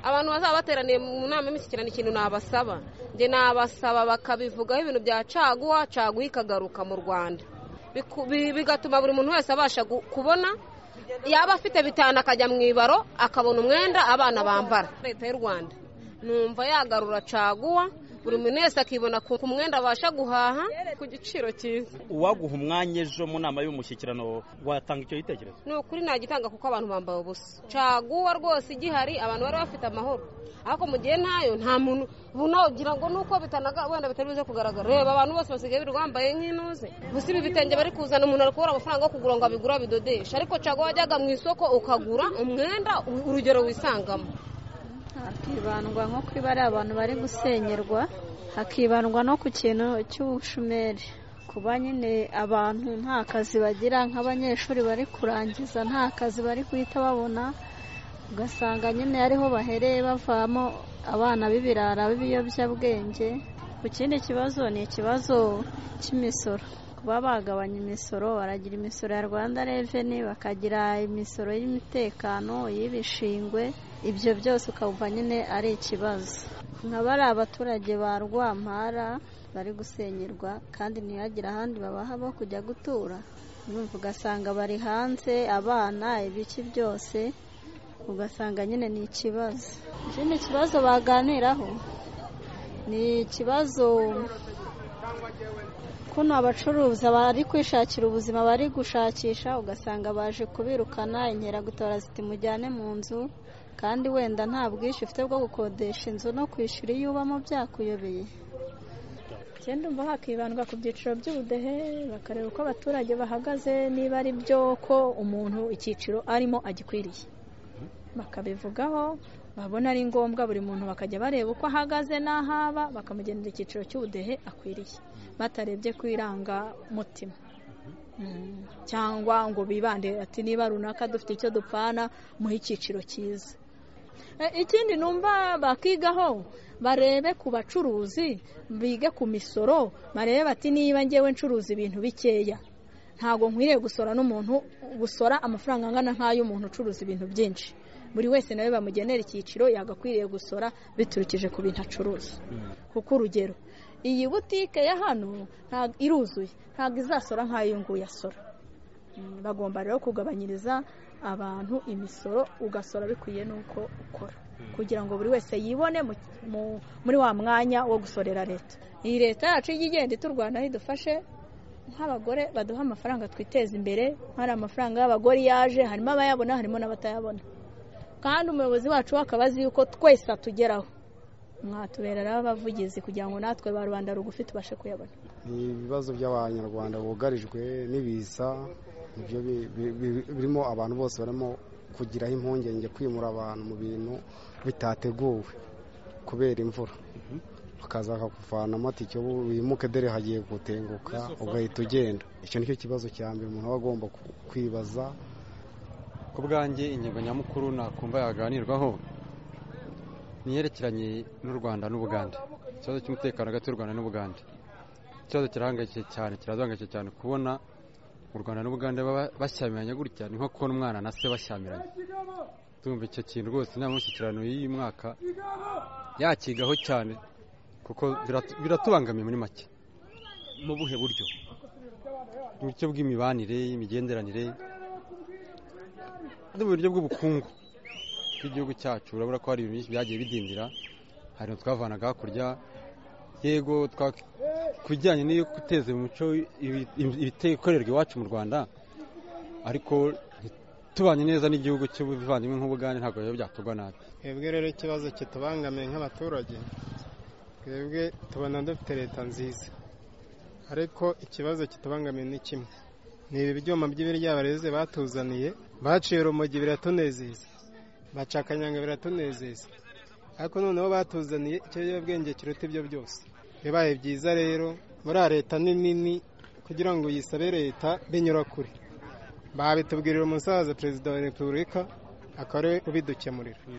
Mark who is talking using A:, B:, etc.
A: abantu bazaba bateraniye mu nama y'imishyikirano ikintu nabasaba njye nabasaba bakabivugaho ibintu bya caguwa ikagaruka mu Rwanda bigatuma buri muntu wese abasha kubona yaba afite bitanu akajya mu ibaro akabona umwenda abana bambara. Leta y'u Rwanda numva yagarura caguwa buri muntu wese akibona ku mwenda abasha guhaha ku giciro cyiza.
B: Uwaguha umwanya ejo mu nama y'umushyikirano watanga icyo gitekerezo?
A: Ni ukuri nagitanga kuko abantu bambaye ubusa. Caguwa rwose igihari abantu bari bafite amahoro, ariko mu gihe ntayo nta muntu bunogira ngo nuko bitanaga wenda bitari bize kugaragara. Reba abantu bose basigaye bambaye nk'inuze, gusa ibi bitenge bari kuzana umuntu ari kubura amafaranga yo kugura ngo abigura bidodesha, ariko caguwa wajyaga mu isoko ukagura umwenda urugero wisangamo.
C: Hakibandwa nko kuri bari abantu bari gusenyerwa, hakibandwa no ku kintu cy'ubushomeri, kuba nyine abantu nta kazi bagira, nk'abanyeshuri bari kurangiza nta kazi bari guhita babona, ugasanga nyine ariho bahereye bavamo abana b'ibirara b'ibiyobyabwenge. Ku kindi kibazo ni ikibazo cy'imisoro, kuba bagabanya imisoro, baragira imisoro ya Rwanda Revenue, bakagira imisoro y'imitekano y'ibishingwe, ibyo byose ukabumva nyine ari ikibazo. Nka bari abaturage ba Rwampara bari gusenyerwa kandi ntihagire ahandi babaha bo kujya gutura, ugasanga bari hanze, abana ibiki byose, ugasanga nyine ni ikibazo. Ikindi kibazo baganiraho ni ikibazo kuno abacuruzi bari kwishakira ubuzima bari gushakisha, ugasanga baje kubirukana, inkeragutabara ziti mujyane mu nzu, kandi wenda nta bwishyu ufite bwo gukodesha inzu no kwishyura iyo ubamo byakuyobeye.
D: Cyenda umva hakibandwa ku byiciro by'ubudehe, bakareba uko abaturage bahagaze, niba ari byo ko umuntu icyiciro arimo agikwiriye, bakabivugaho. Babona ari ngombwa buri muntu bakajya bareba uko ahagaze n'ahaba, bakamugenera icyiciro cy'ubudehe akwiriye, batarebye kwiranga mutima cyangwa ngo bibande ati niba runaka dufite icyo dupfana muhe icyiciro cyiza. Ikindi numva bakigaho, barebe ku bacuruzi, bige ku misoro, barebe bati niba ngewe ncuruza ibintu bikeya, ntago nkwiriye gusora n'umuntu gusora amafaranga angana nk'ay'umuntu ucuruza ibintu byinshi. Buri wese nawe bamugenera icyiciro yagakwiriye gusora biturukije ku bintu acuruza. Kuko urugero, iyi butike ya hano ntabwo iruzuye, ntabwo izasora nk'ayo nguyu asora. Bagomba rero kugabanyiriza abantu imisoro, ugasora bikwiye nuko ukora, kugira ngo buri wese yibone muri wa mwanya wo gusorera leta. Iyi leta yacu igenda iturwanaho idufashe nk'abagore, baduha amafaranga twiteza imbere. Hari amafaranga y'abagore yaje, harimo abayabona harimo n'abatayabona, kandi umuyobozi wacu akabazi yuko twese atugeraho. Mwatubera rero abavugizi kugira ngo natwe ba rubanda rugufi tubashe kuyabona.
E: Ibibazo by'abanyarwanda bugarijwe n'ibiza, ibyo birimo abantu bose barimo kugiraho impungenge, kwimura abantu mu bintu bitateguwe kubera imvura, bakaza bakakuvana amatike wimuke dore hagiye gutenguka ugahita ugenda. Icyo nicyo kibazo cya mbere umuntu aba agomba kwibaza.
F: Ku bwanjye ingingo nyamukuru nakumva yaganirwaho niyerekeranye n'u Rwanda n'Ubugande, ikibazo cy'umutekano hagati y'u Rwanda n'Ubugande. Ikibazo kirazangayikishije cyane kubona u Rwanda n'Ubugande bashyamiranye gutya, ni nko kubona umwana na se bashyamiranye. Tumva icyo kintu rwose inama y'umushyikirano y'uyu mwaka yakigaho cyane, kuko biratubangamiye muri make.
B: Mu buhe buryo?
F: Mu buryo bw'imibanire, imigenderanire, mu buryo bw'ubukungu bw'igihugu cyacu. Urabona ko hari ibintu byinshi byagiye bidindira, hari twavanaga hakurya. Yego kubijyanye n'iyo guteza umuco ibitekorerwa iwacu mu Rwanda, ariko tubanye neza n'igihugu cy'ubuvandimwe nk'Ubugande ntabwo biba byatugwa nabi.
G: Twebwe rero ikibazo kitubangamiye nk'abaturage, twebwe tubona dufite leta nziza, ariko ikibazo kitubangamiye ni kimwe, ni ibi byuma by'ibiryabarezi batuzaniye. Baciye urumogi biratunezeza, baca akanyanga biratunezeza, ariko noneho batuzaniye ikiyobyabwenge kiruta ibyo byose. Bibaye byiza rero muri leta ni nini kugira ngo yisabe leta binyura kure, babitubwirira umusaza perezida wa repubulika akaba ari ubidukemurira.